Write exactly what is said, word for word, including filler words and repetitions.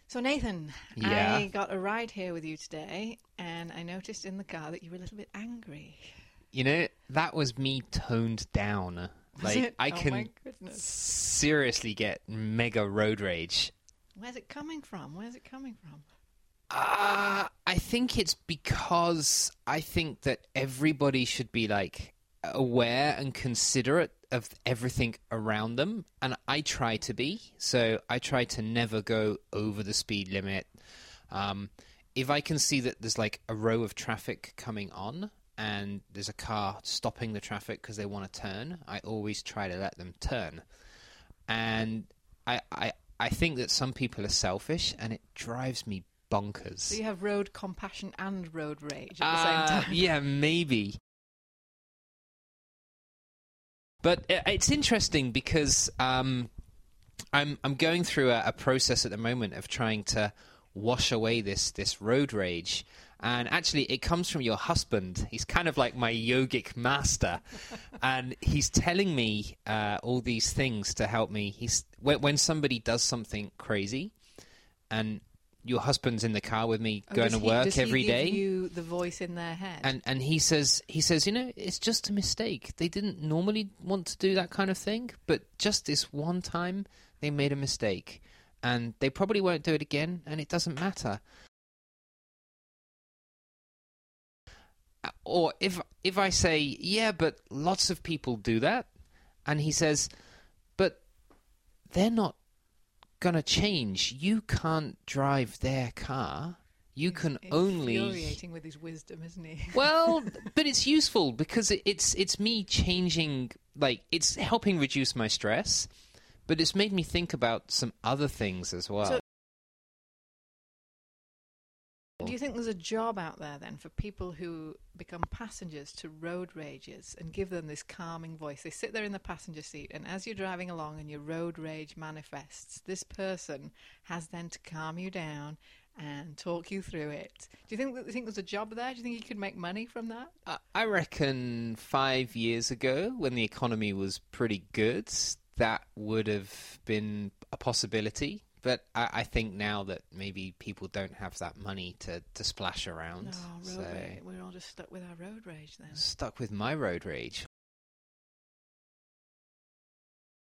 So, Nathan, Yeah. I got a ride here with you today, and I noticed in the car that you were a little bit angry. You know, that was me toned down. Was Like, it? I Oh can my goodness. seriously get mega road rage. Where's it coming from? Where's it coming from? Uh, I think it's because I think that everybody should be, like, aware and considerate of everything around them, and I try to be. So I try to never go over the speed limit. Um, if I can see that there's, like, a row of traffic coming on, and there's a car stopping the traffic because they want to turn, I always try to let them turn. And I, I, I think that some people are selfish, and it drives me bonkers. So you have road compassion and road rage at the Uh, same time. yeah, maybe. But i- it's interesting because um, I'm I'm going through a, a process at the moment of trying to wash away this this road rage. And actually, it comes from your husband. He's kind of like my yogic master, and he's telling me uh, all these things to help me. He's when, when somebody does something crazy, and your husband's in the car with me Oh, going does to he- work does he every give day, you the voice in their head? and and he says he says you know, it's just a mistake. They didn't normally want to do that kind of thing, but just this one time they made a mistake, and they probably won't do it again, and it doesn't matter. Or if if I say, yeah, but lots of people do that, and he says, but they're not going to change. You can't drive their car. You can only... Infuriating with his wisdom, isn't he? Well, but it's useful because it, it's it's me changing, like, it's helping reduce my stress, but it's made me think about some other things as well. So- Do you think there's a job out there then for people who become passengers to road rages and give them this calming voice? They sit there in the passenger seat, and as you're driving along and your road rage manifests, this person has then to calm you down and talk you through it. Do you think that you think there's a job there? Do you think you could make money from that? I- I reckon five years ago, when the economy was pretty good, that would have been a possibility. But I, I think now that maybe people don't have that money to, to splash around. No, road so rage. We're all just stuck with our road rage then. stuck with my road rage.